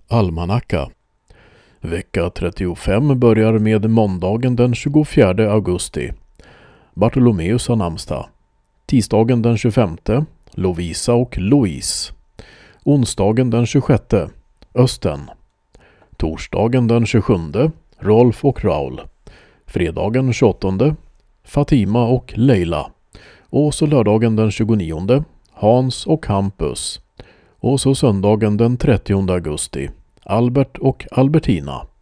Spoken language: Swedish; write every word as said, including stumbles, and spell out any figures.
Almanacka. Vecka trettiofem börjar med måndagen den tjugofjärde augusti. Bartolomeus har namnsdag. Tisdagen den tjugofemte. Lovisa och Louise. Onsdagen den tjugosjätte. Östen. Torsdagen den tjugosjunde. Rolf och Raul. Fredagen tjugoåttonde. Fatima och Leila. Och så lördagen den tjugonionde. Hans och Hampus. Och så söndagen den trettionde augusti. Albert och Albertina.